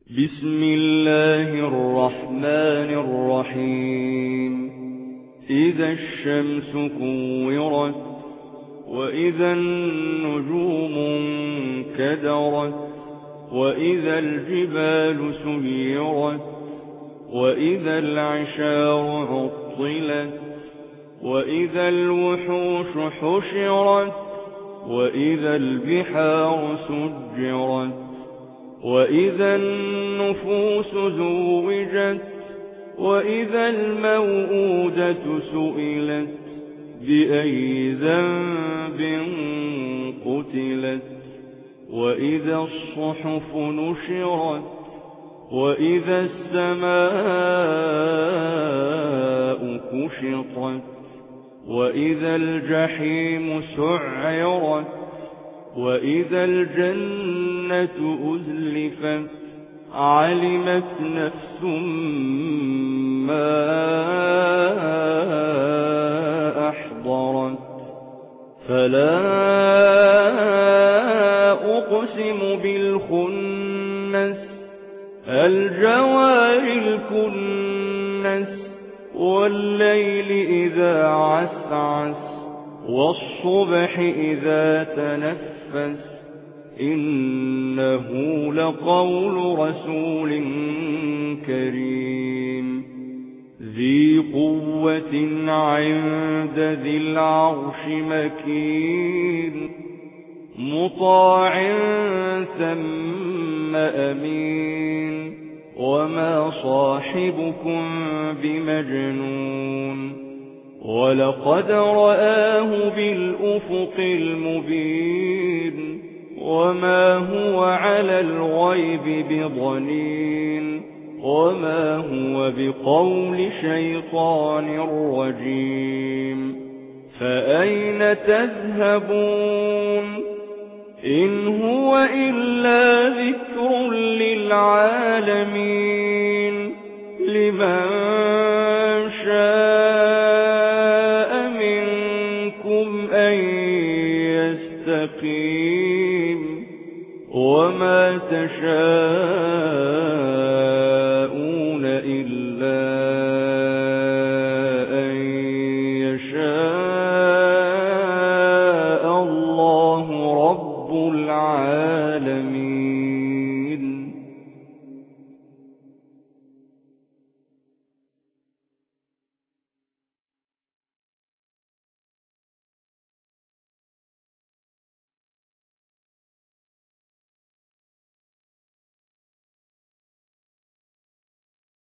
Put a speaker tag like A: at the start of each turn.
A: بسم الله الرحمن الرحيم إذا الشمس كورت وإذا النجوم انكدرت وإذا الجبال سيرت وإذا العشار عطلت وإذا الوحوش حشرت وإذا البحار سجرت وإذا النفوس زوجت وإذا الموءودة سئلت بأي ذنب قتلت وإذا الصحف نشرت وإذا السماء كشطت وإذا الجحيم سعرت وإذا الجنة أزلفت علمت نفس ما أحضرت فلا أقسم بالخنس الجوار الكنس والليل إذا عسعس والصبح إذا تنفس إنه لقول رسول كريم ذي قوة عند ذي العرش مكين مطاع ثم أمين وما صاحبكم بمجنون ولقد رآه بالأفق المبين وما هو على الغيب بضنين وما هو بقول شيطان رجيم فأين تذهبون إن هو إلا ذكر للعالمين لمن شاء منكم أن يستقيم وما تشاءون إلا أن يشاء الله رب العالمين.